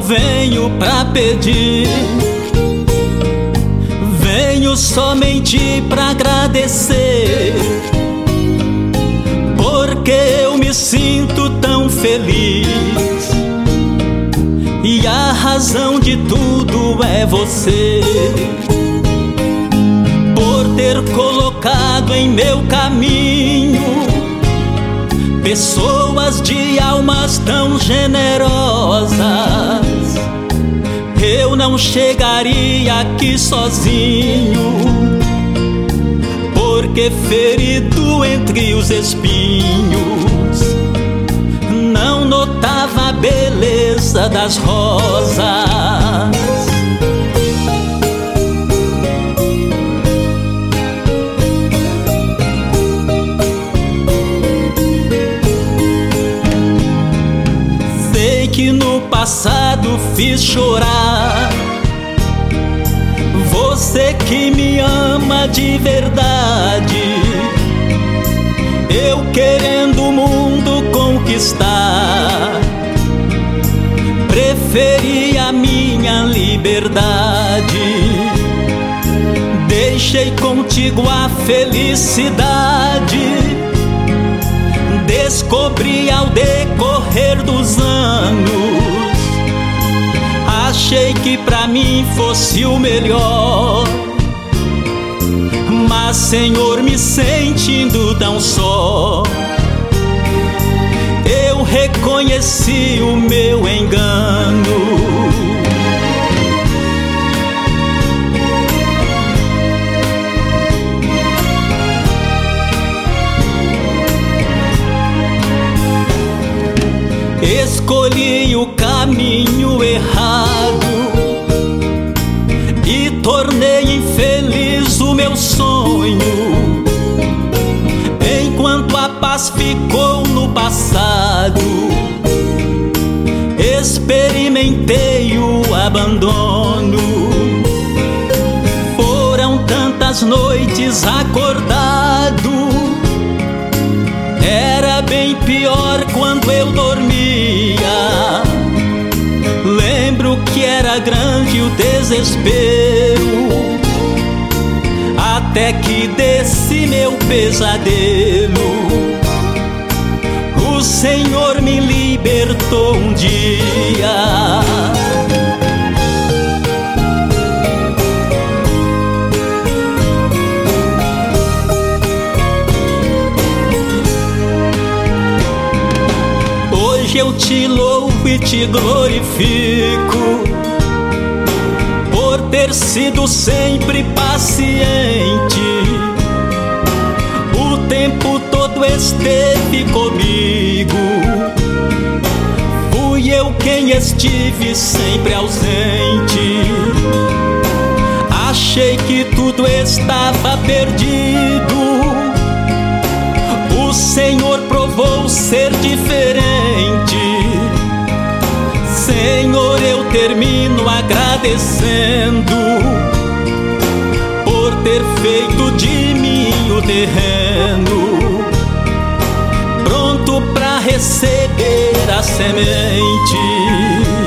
venho pra pedir, venho somente pra agradecer, porque eu me sinto tão feliz e a razão de tudo é você, por ter colocado em meu caminho pessoas de almas tão generosas. Eu não chegaria aqui sozinho, porque ferido entre os espinhos não notava a beleza das rosas. Que no passado fiz chorar, você que me ama de verdade, eu querendo o mundo conquistar, preferi a minha liberdade, deixei contigo a felicidade, descobri ao decorrer dos anos, achei que pra mim fosse o melhor, mas Senhor, me sentindo tão só, eu reconheci o meu engano. Escolhi o caminho errado e tornei infeliz o meu sonho, enquanto a paz ficou no passado, experimentei o abandono. Foram tantas noites acordado, era bem pior quando eu dormia. Lembro que era grande o desespero, até que desse meu pesadelo o Senhor me libertou um dia. Eu te louvo e te glorifico por ter sido sempre paciente, o tempo todo esteve comigo, fui eu quem estive sempre ausente, achei que tudo estava perdido, o Senhor provou ser diferente. Senhor, eu termino agradecendo por ter feito de mim o terreno, pronto pra receber a semente.